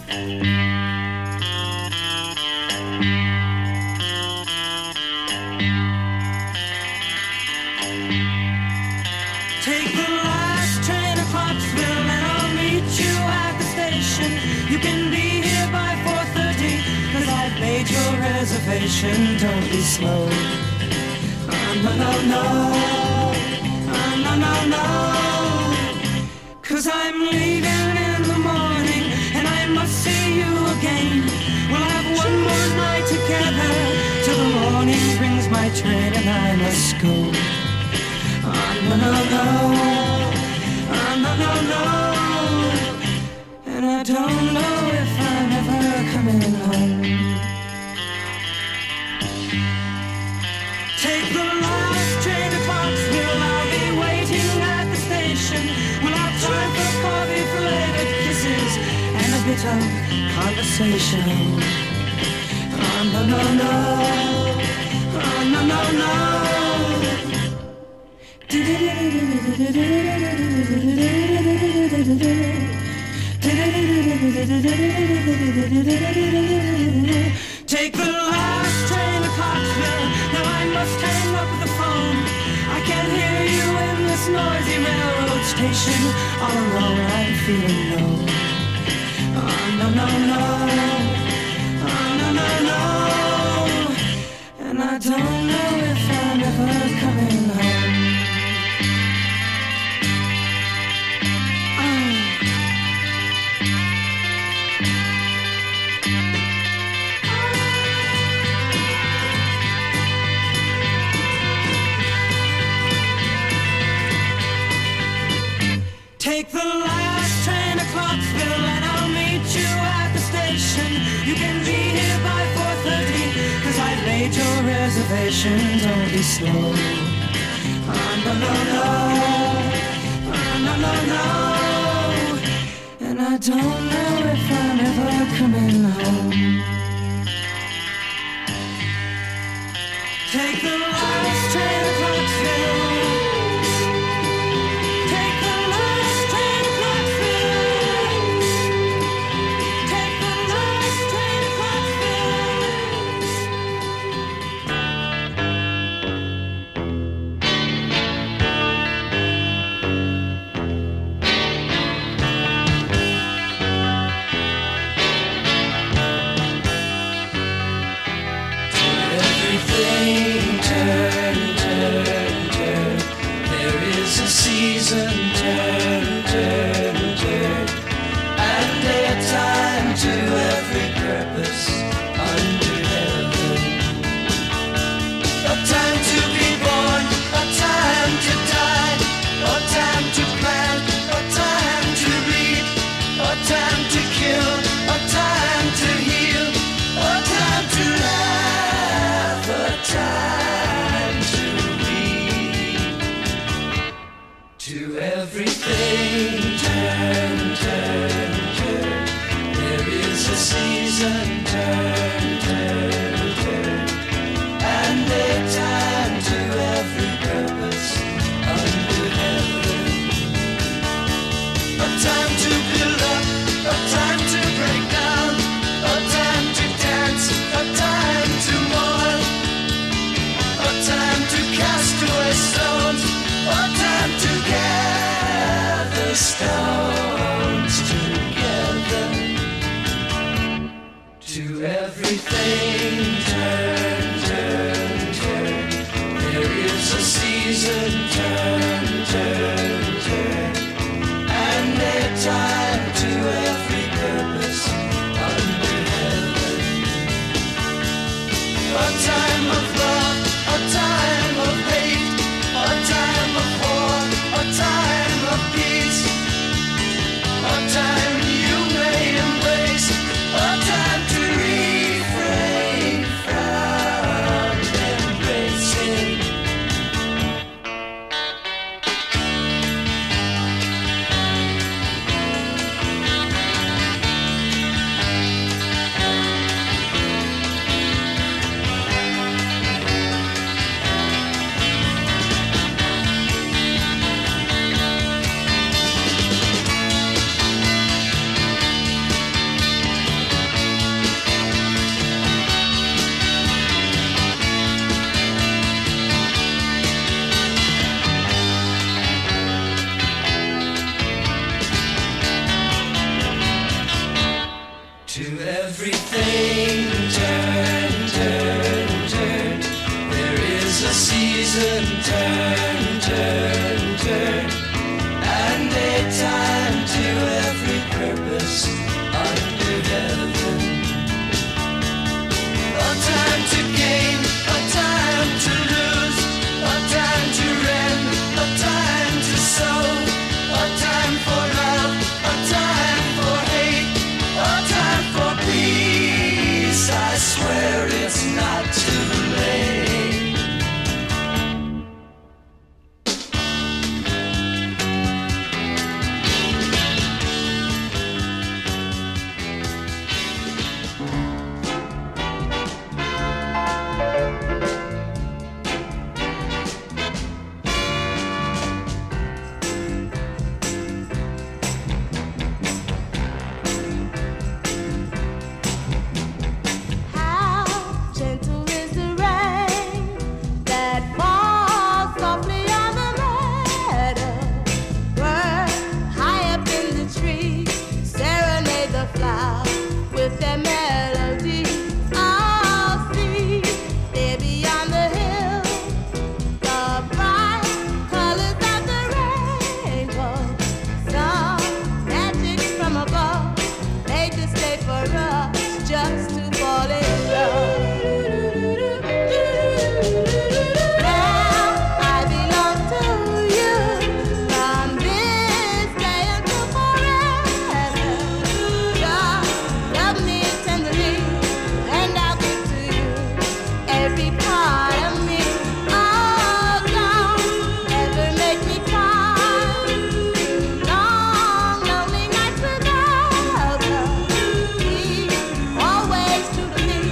Take the last train to Clarksville and I'll meet you at the station. You can be here by 4:30, cause I've made your reservation. Don't be slow. No, no, no. No, no, no. Cause I'm leaving in the morning and I must see you again. We'll have one more night together till the morning brings my train and I must go. No, no, no. No, no, no. And I don't know if I'm ever coming home. Take the last train to Clarksville. I'll be waiting at the station. We'll have time for coffee, filleted kisses, and a bit of conversation. No, no, no. No, no, no. Take the last train to Clarksville. Now I must hang up the phone. I can't hear you in this noisy railroad station. All alone I'm feeling low. No, no, no. No, no, no. And I don't know if I'm ever coming home. Take the last train to Clarksville and I'll meet you at the station. You can be here by 4:30, cause I've made your reservation. Don't be slow. No, no, no. No, no, no. And I don't know if I'm ever coming home. Take the last train to Clarksville. To everything, turn, turn, turn. There is a season, turn, turn, turn. And a time to every purpose under heaven. A time to gain, a time to lose, a time to rend, a time to sow, a time for love, a time for hate, a time for peace. I swear it's not too late. Always true to me.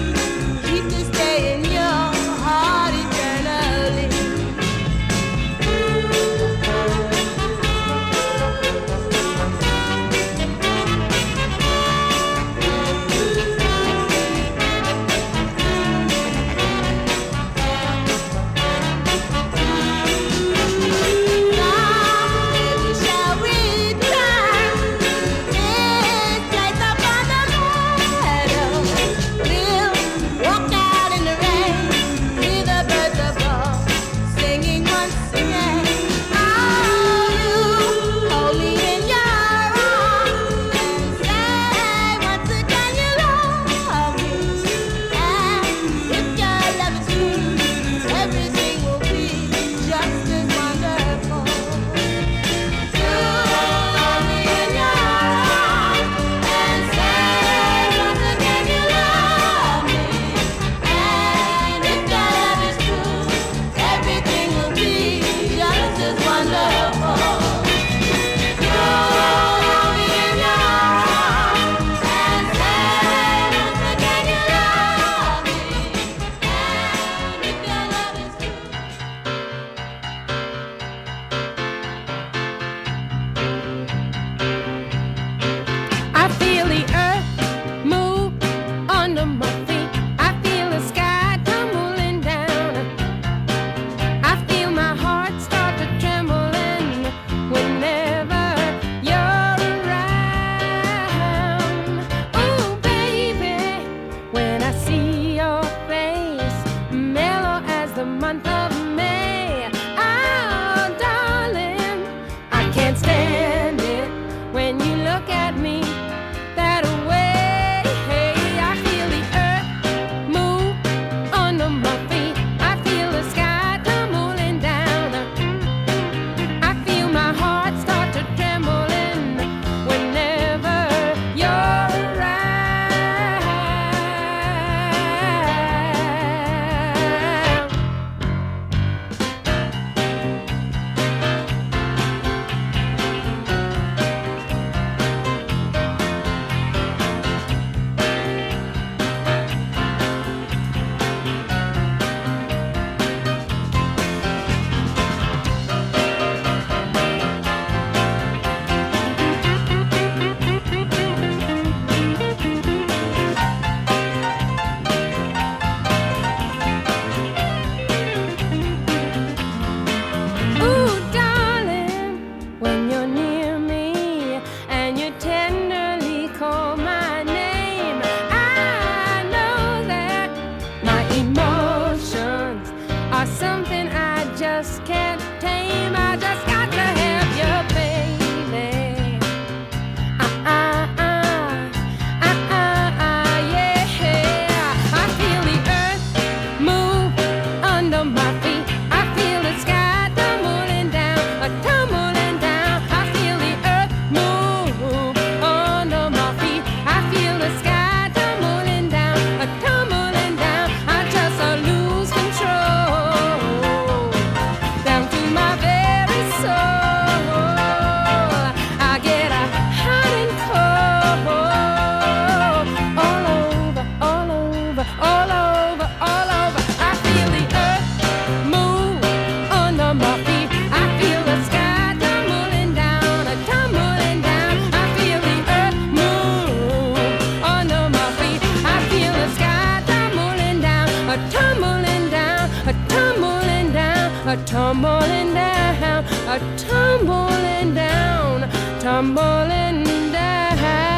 a tumbling down, a tumbling down, tumbling down.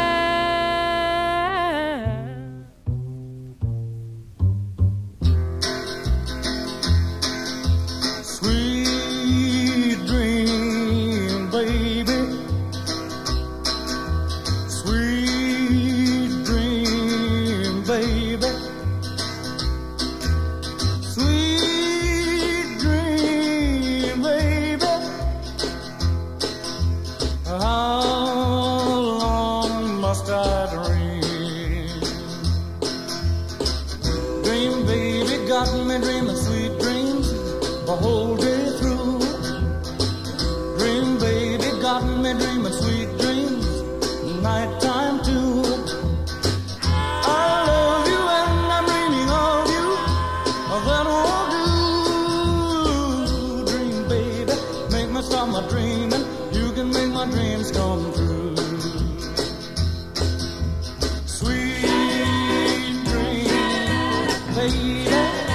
Sweet dream, baby. Sweet dream, baby. Sweet dream, baby. How long must I dream? Dream, baby, got me dreaming sweet dreams the whole day through. Dream, baby, got me dreaming sweet dreams, nighttime too. I love you and I'm dreaming of you, that won't do. Dream, baby, make me stop my dreaming. You can make my dreams come true. Sweet dream, baby.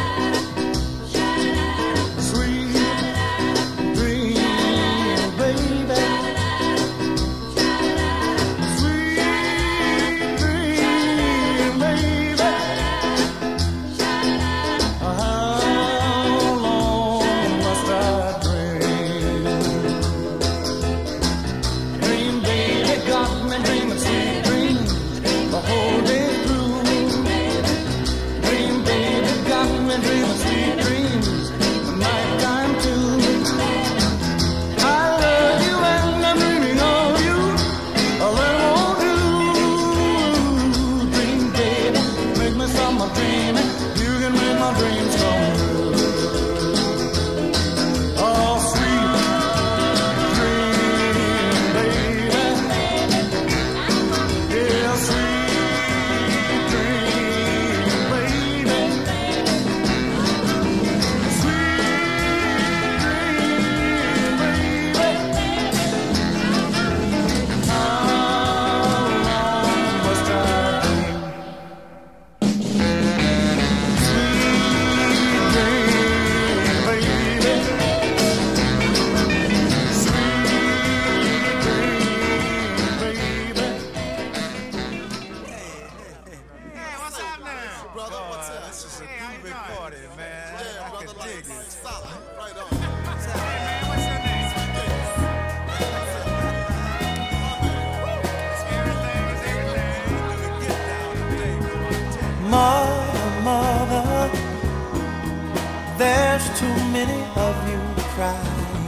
There's too many of you crying.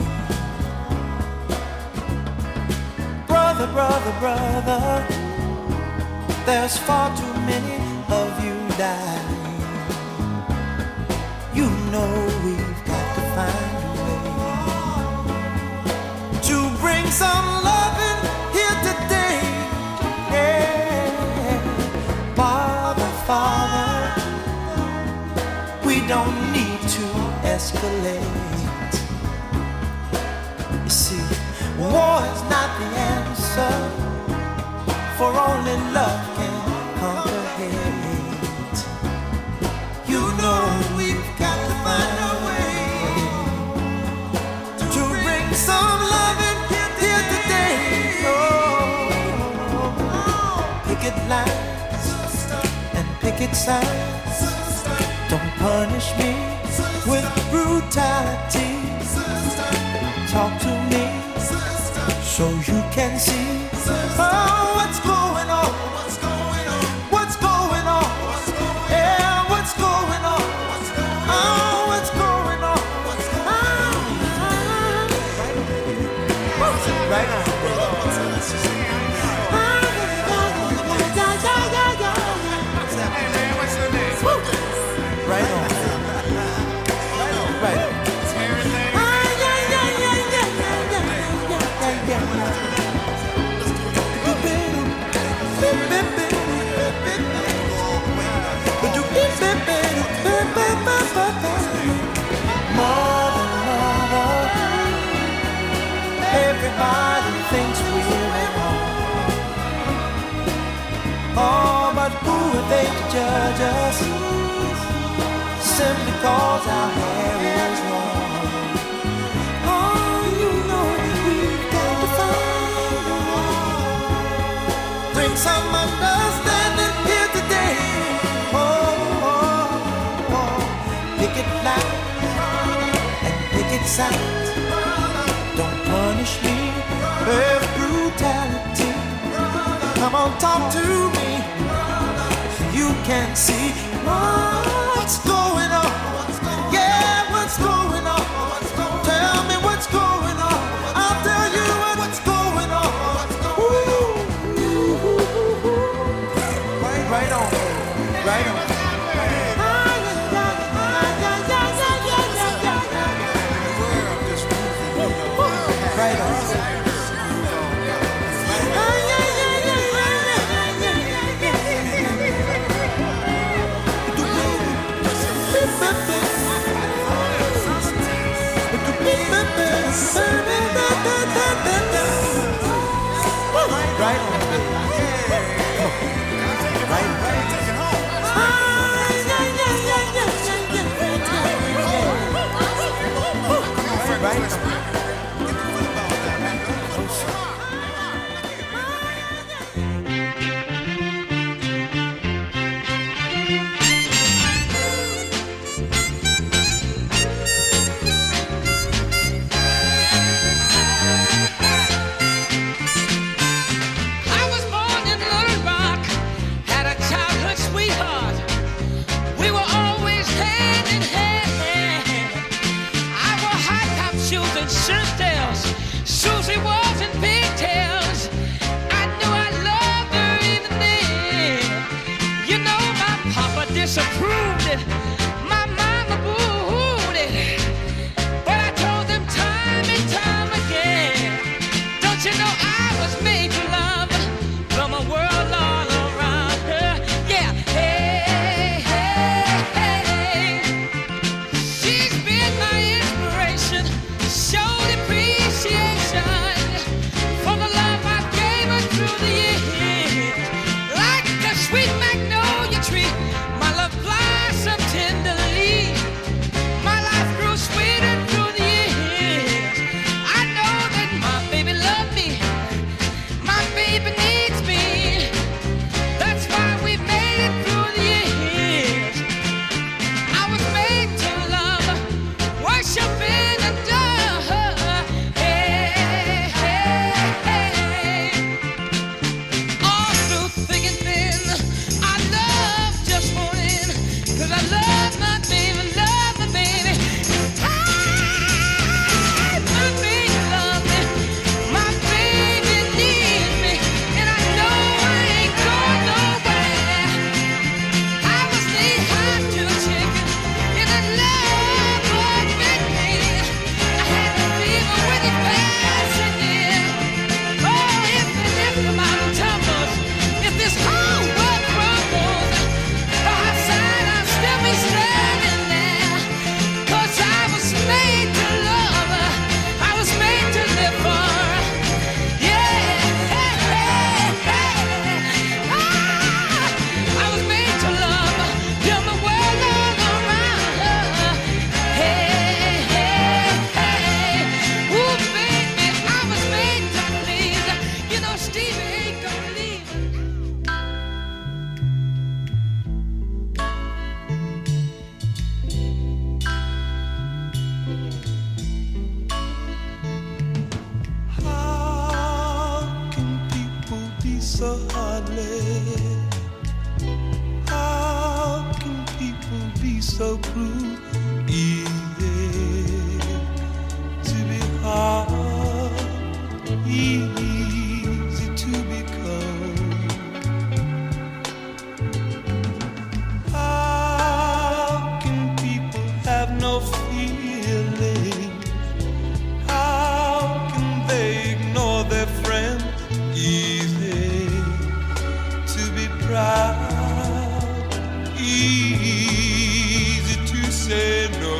Brother, brother, brother, there's far too many of you dying. You know we've got to find a way to bring some love in here today. Yeah. Father, Father, we don't need to escalate. You see, war is not the answer, for only love can conquer hate. You know we've got to find a way to bring some love in here today. Oh, picket lines and picket signs, don't punish me with brutality. Talk to me so you can see what's going on. What's going on? Yeah, what's going on? Oh, what's going on? Right on. Right on. Right on. Everybody thinks we're wrong. Oh, but who are they to judge us? Simply cause our hair is long. sight. Don't punish me with brutality. Come on, talk to me. You can see what's going on. Yeah, what's going on? Tell me what's going on. I'll tell you what's going on. Ooh. Right on, right on. Right on. Right on. Susie was in pigtails. I knew I loved her even then. You know my papa disapproved it. My mama booed it. But I told them time and time again, don't you know I was made to love from a world all around her. Yeah, hey, hey, hey. She's been my inspiration. Showed appreciation for the love I gave her through the years. Like a sweet magnolia tree, my love blossomed tenderly. My life grew sweeter through the years. I know that my baby loved me. My baby needs me. That's why we made it through the years. I was made to love, worship and adore her. Hey, hey, hey. All through thick and thin, I love just one in. 'Cause I love my baby, love my baby. My baby loves me. My baby needs me. And I know I ain't going nowhere. I was knee-high to a chicken in a love bug bit me. I had the fever with it passing in. Oh, if the mountain tumbles, if this whole world crumbles, by her side I'll still be standing there. 'Cause I was made to love her. I was made to live for her. Yeah, hey, hey, hey. I was made to love her. Build my world all around her. Hey, hey, hey. Ooh, baby, I was made to please. You know Stevie ain't gonna leave. How can people be so heartless? How can people be so cruel? Easy to be hard, easy to be cold. How can people have no feeling? How can they ignore their friends? Easy to be proud, easy to say no.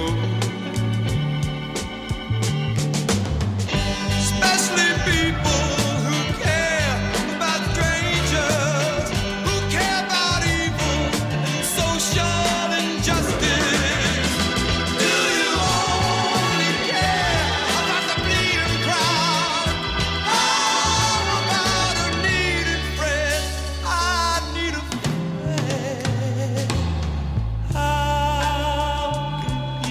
Especially people who care about strangers, who care about evil and social injustice. Do you only care about the bleeding crowd? How about a needed friend? I need a friend. How can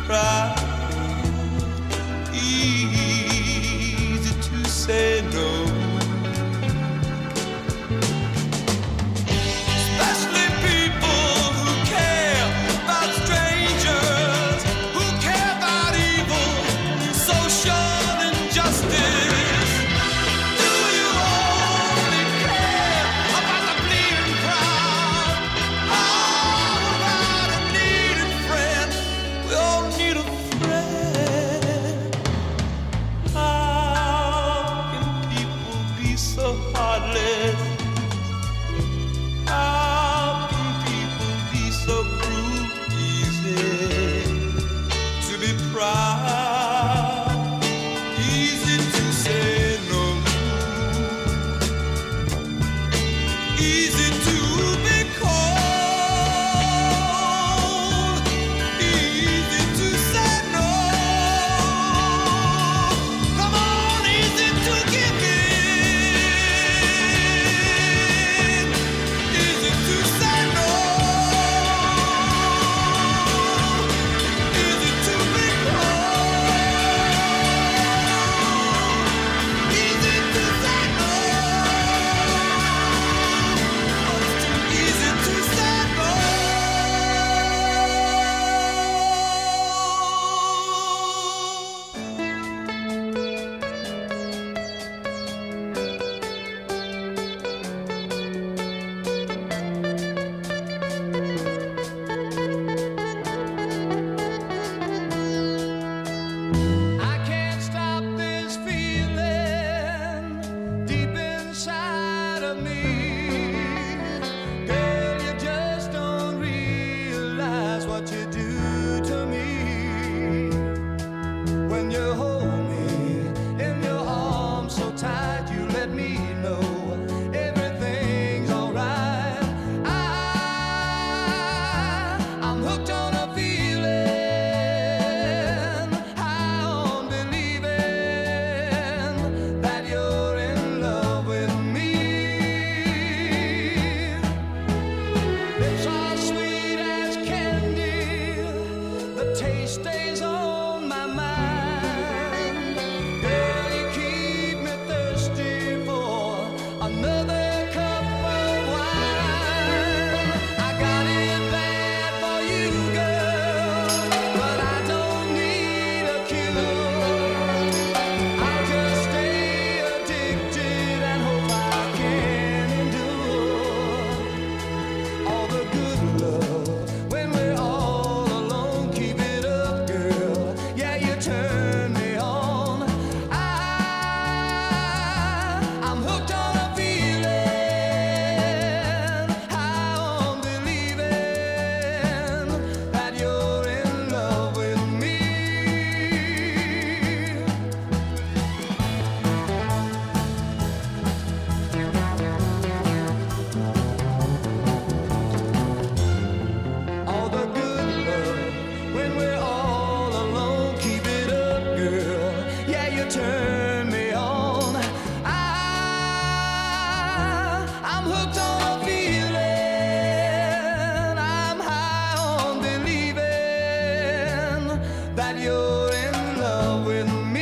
proud, easy to say no. Especially people who care about strangers, who care about evil, social injustice. Do you only care about the bleeding crowd? How about a needed friend? We all need a friend. How can people be so heartless? How can people be so cruel? Easy to be proud, easy to say no, easy to be cold, easy to say no. Come on, easy to give in, easy to say no, easy to be cold, easy to say no. It's too easy to say no. I can't stop this feeling deep inside of me. Girl, you just don't realize what you do to me. When you hold me in your arms so tight, you let me know everything's alright. I'm hooked on a feeling, high on believing that you're in love with me. Lips are sweet as candy, the taste stays on my mind. Girl, you keep me thirsty for another cup of wine. I got it bad for you, girl, but I don't need a cure. I'll just stay addicted and hope I can endure all the good love when we're all alone. Keep it up, girl. Yeah, you turn me on. I'm hooked on a feeling, high on believing that you're in love with me. All the good love when we're all alone. Keep it up, girl. Yeah, you turn me on. I'm hooked on a feeling. I'm high on believing that you're in love with me.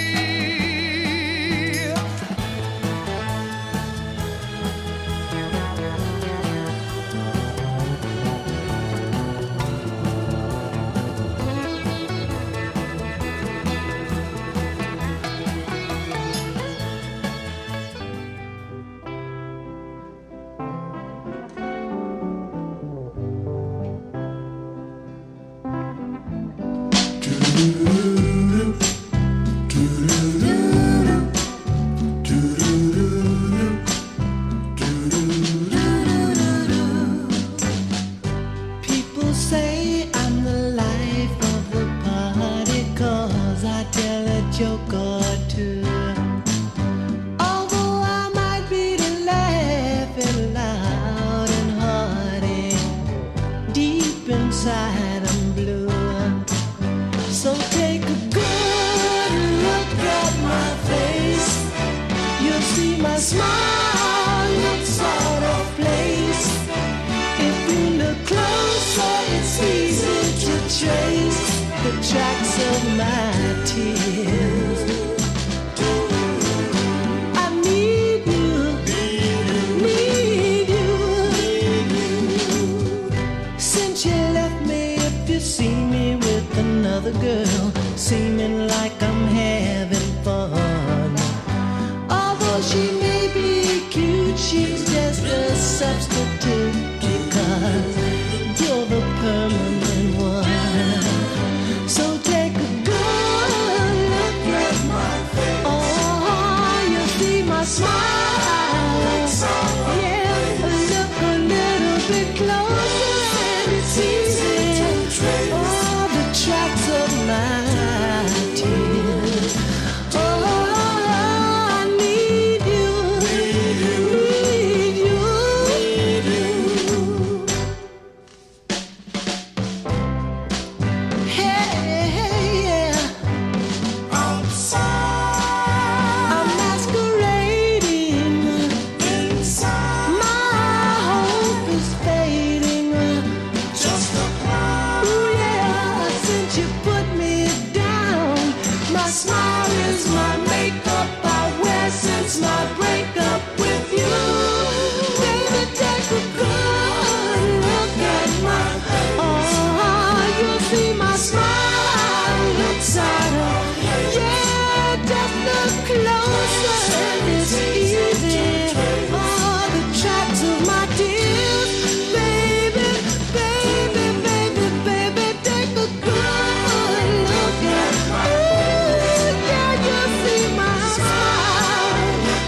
People say I'm the life of the party 'cause I tell a joke or two. Although I might be the laughing loud and hearty, deep inside I'm blue. So take a good look at my face. You'll see my smile looks out of place. If you look closer, it's easy to trace the child. of my tears. I need you, need you. Since you left me, if you see me with another girl, seeming like I'm having fun. Although she may be cute, she's just a substitute, because you're the permanent one. So take a good look at my face. Oh, you see my smile. Yeah, look a little bit closer and it's easy. Oh, the tracks of my tears. Oh, I need you, need you. Hey, I'm masquerading inside. My hope is fading. Just a cloud. Ooh, yeah, since you put me down, my smile is my makeup I wear since my breakup with you. Baby, take a good look at my face. Oh, you'll see my smile inside of. Yeah, just look closer and it's easy. Oh, the tracks of my tears. Baby, baby, baby, baby, take a good look at my face. Yeah, you'll see my smile.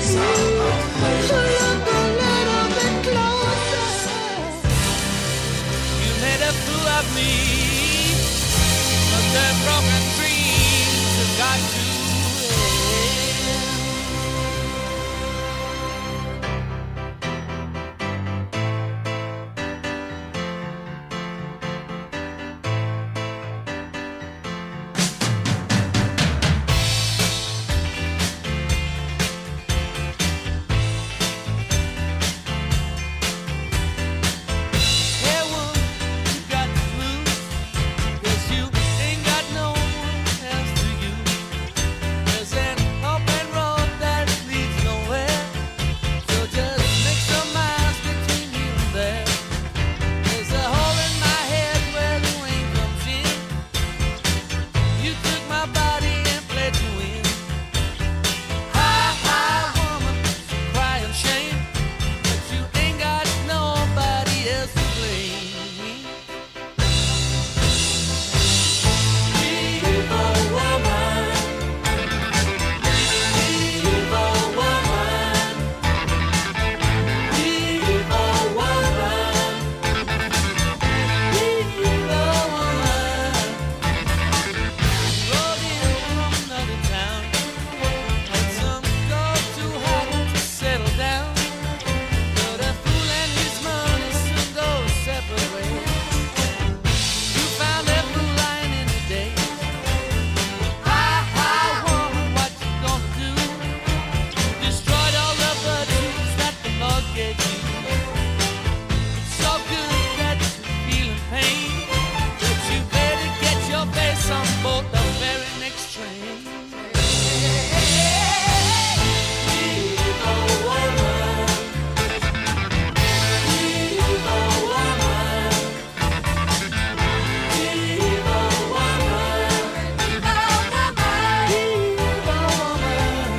Look a little bit closer. You made a fool of me, but the broken dreams have got to end. Hey, woman, you got the blues, 'cause you ain't got no one else to use. There's an open road that leads nowhere, so just make some miles between you and there. There's a hole in my head where the wind comes in. You took my body and played to win. Hi, hi, woman, cry and shame, but you ain't got nobody else to blame. Evil woman, evil woman, evil woman, evil woman. Rode in from another town, had some gold too hot to settle down. But a fool and his money soon go separate ways. You found that fool lying in the day. Hi, hi, woman, what you gonna do? Destroyed all the virtues that the Lord gave you. It's so good that you're feeling pain, but you better get your face on board the very next train. Evil woman, evil woman, evil woman, evil woman.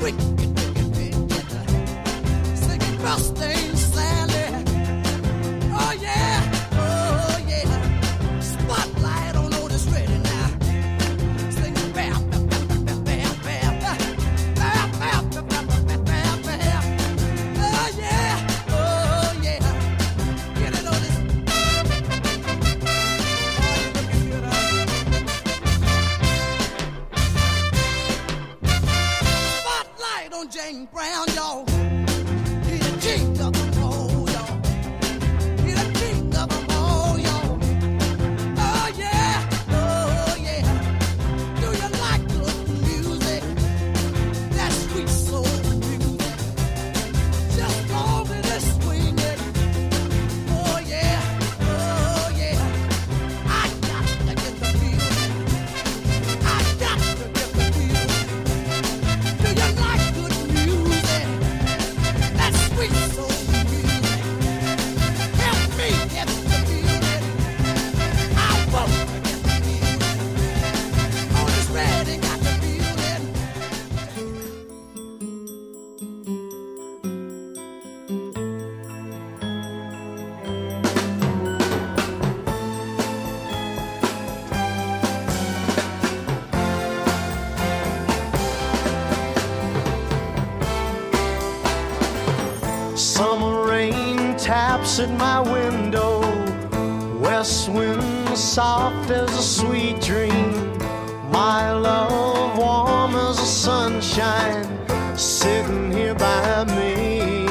Taps at my window, west wind soft as a sweet dream, my love warm as the sunshine, sitting here by me.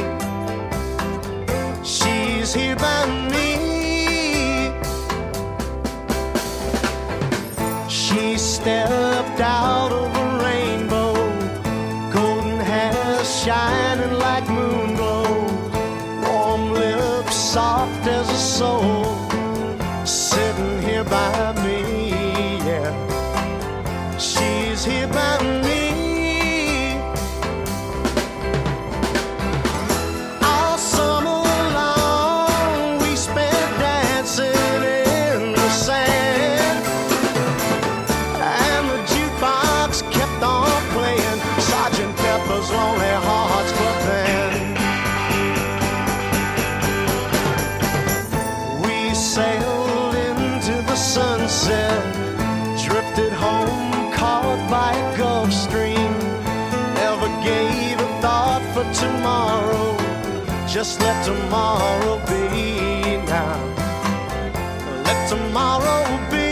She's here by me. She stepped out of a rainbow, golden hair shining like moon glow, soft as a soul, sitting here by me, yeah. She's here by me. All summer long we spent dancing in the sand, and the jukebox kept on playing Sgt. Pepper's Lonely Hearts Club Band. Sailed into the sunset, drifted home caught by a Gulf Stream, never gave a thought for tomorrow, just let tomorrow be now. Let tomorrow be.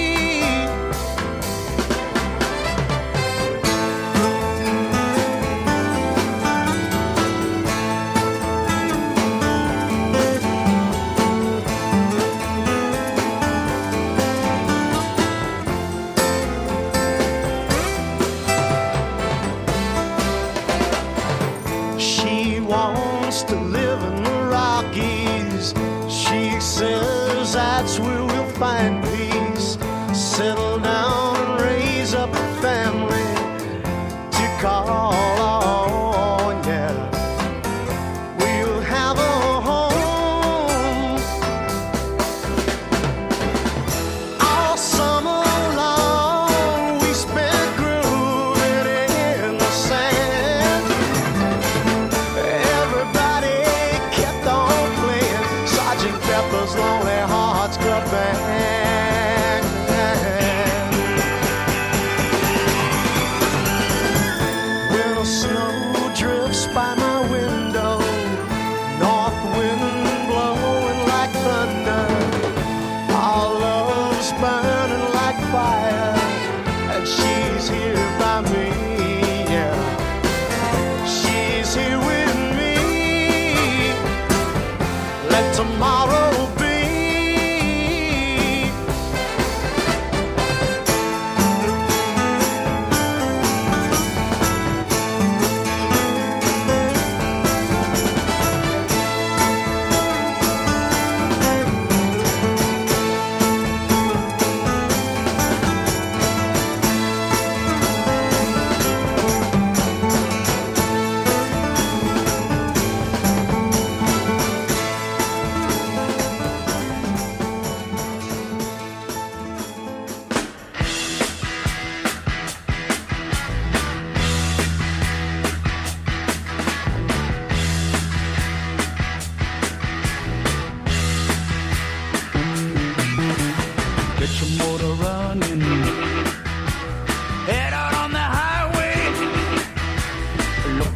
To live in the Rockies, she says that's where we'll find peace, settle down and raise up a family to call on, yeah. We'll have a home all summer long. We spent grooving in the sand, Pepper's Lonely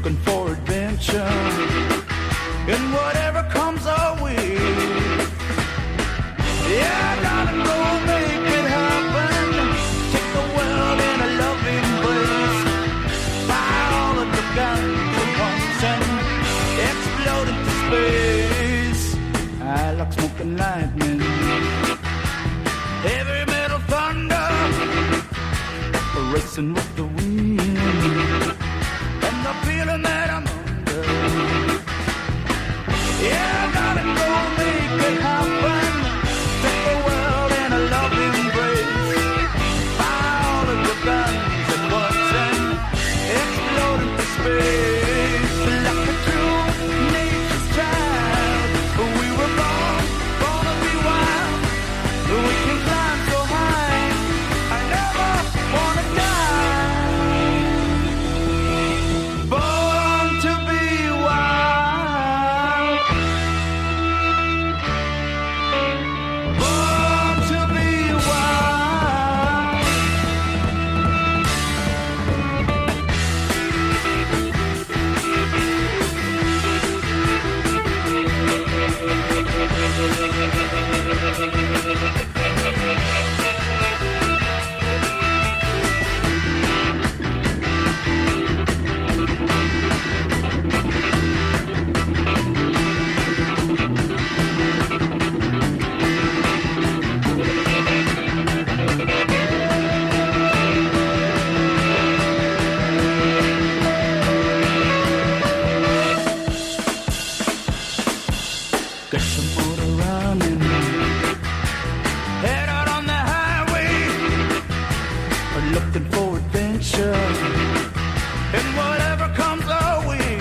looking for adventure and whatever comes our way. Yeah, I gotta go make it happen. Take the world in a loving embrace. Fire all of the guns at once and explode into space. I like smoke and lightning, heavy metal thunder, racing with the wind, and the feeling that I'm under. Yeah, I gotta go make it happen. Take the world in a loving embrace. Fire all of your guns at once and explode into space. Like a true nature's child, we were born to be wild. We can climb so high, I never wanna die. Born to be wild. Born to be wild. Get some motor running, head out on the highway, looking for adventure and whatever comes our way.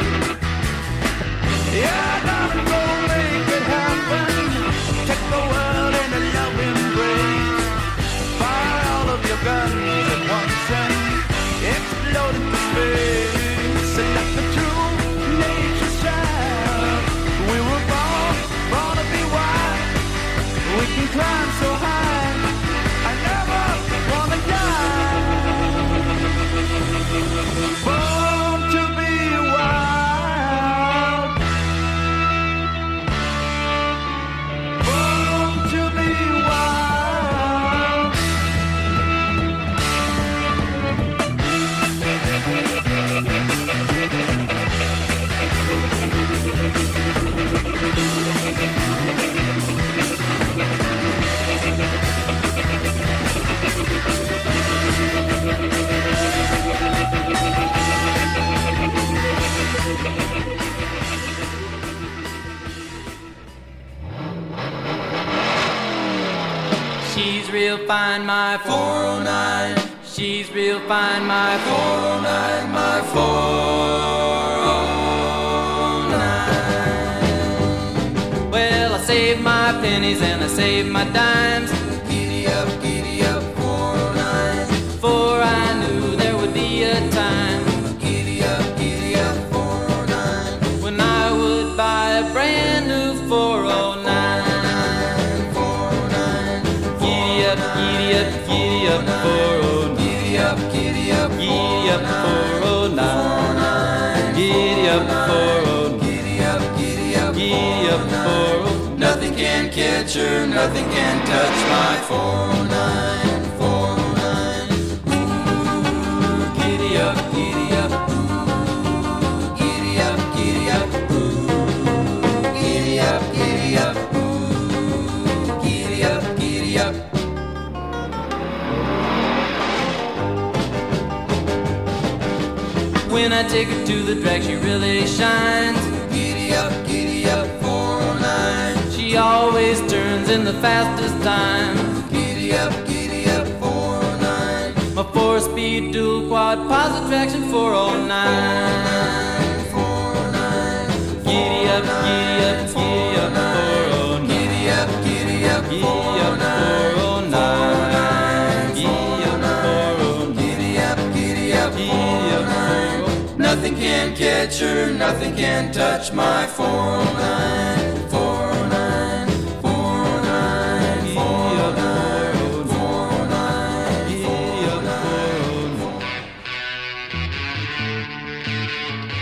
Yeah, I gotta go make it happen. Take the world in a loving embrace. Fire all of your guns at once and explode into space. Like the true nature's child, we were born to be wild. We can climb so high, I never wanna die. Born to be wild. Born to be wild. She's real fine, my 409. She's real fine, my 409, my 409. Well, I saved my pennies and I saved my dimes. Giddy up, 409. For I knew there would be a time. Giddy up, 409. When I would buy a brand new 409. Giddy up, 409. Giddy up, 409. Giddy up, 409. Giddy up, 409. Nothing can catch her, nothing can touch my 409. 409. Ooh, giddy up, ooh, giddy up, ooh, giddy up, ooh, giddy up. When I take her to the drag, she really shines. Giddy up, 409. She always turns in the fastest time. Giddy up, 409. My 4-speed dual quad positive traction 409. 409. Giddy up, 409. Giddy up, 409. Giddy up, 409. Nothing can catch her, nothing can touch my 409. 409. 409. 409. 409.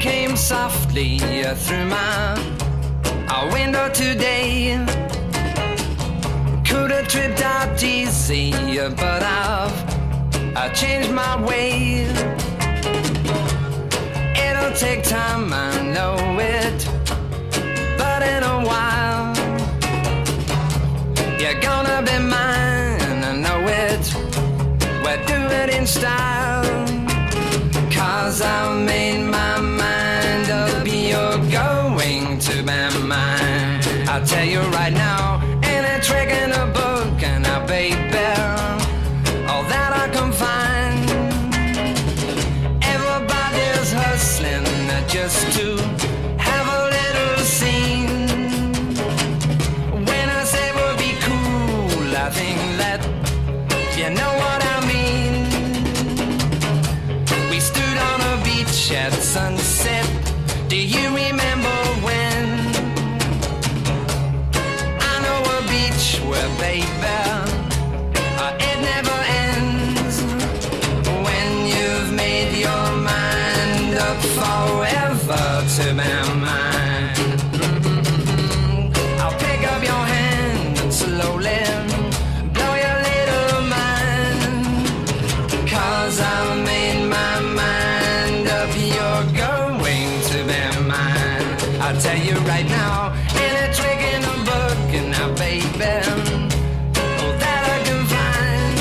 came softly through my window today. Could have tripped out easy, but I've changed my way. It'll take time, I know it, but in a while you're gonna be mine, I know it. We'll do it in style, 'cause I've made my mind up. You're going to be mine. I'll tell you right now, ain't a trick in a book, and I baby, all that I can find. Everybody's hustling just to have a little scene. When I say we'll be cool, I think that you know what I mean. We stood on a beach at sunset. Do you remember when? I know a beach where, baby, it never ends. When you've made your mind up forever to be mine. I'll pick up your hand and slowly blow your little mind, 'cause I've made my mind up. You're going to be mine. I'll tell you right now, ain't a trick in a book, and now, baby, all that I can find.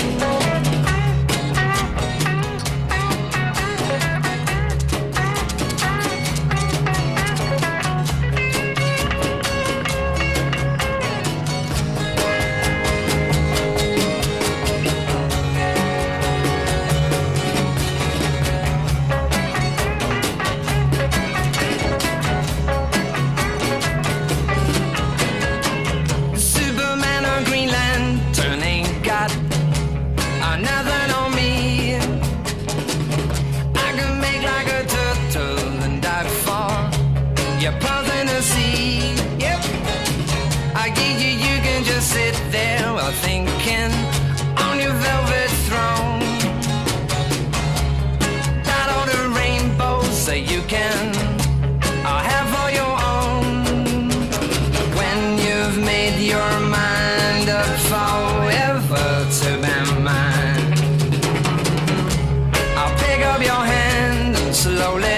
Superman or Green Lantern ain't got nothing on me. I can make like a turtle and dive for your pearls in the sea. Yep, I give you can just sit there while thinking on your velvet throne. That all the rainbows that you can have for your own. When you've made your mind up forever to be mine, I'll pick up your hand and slowly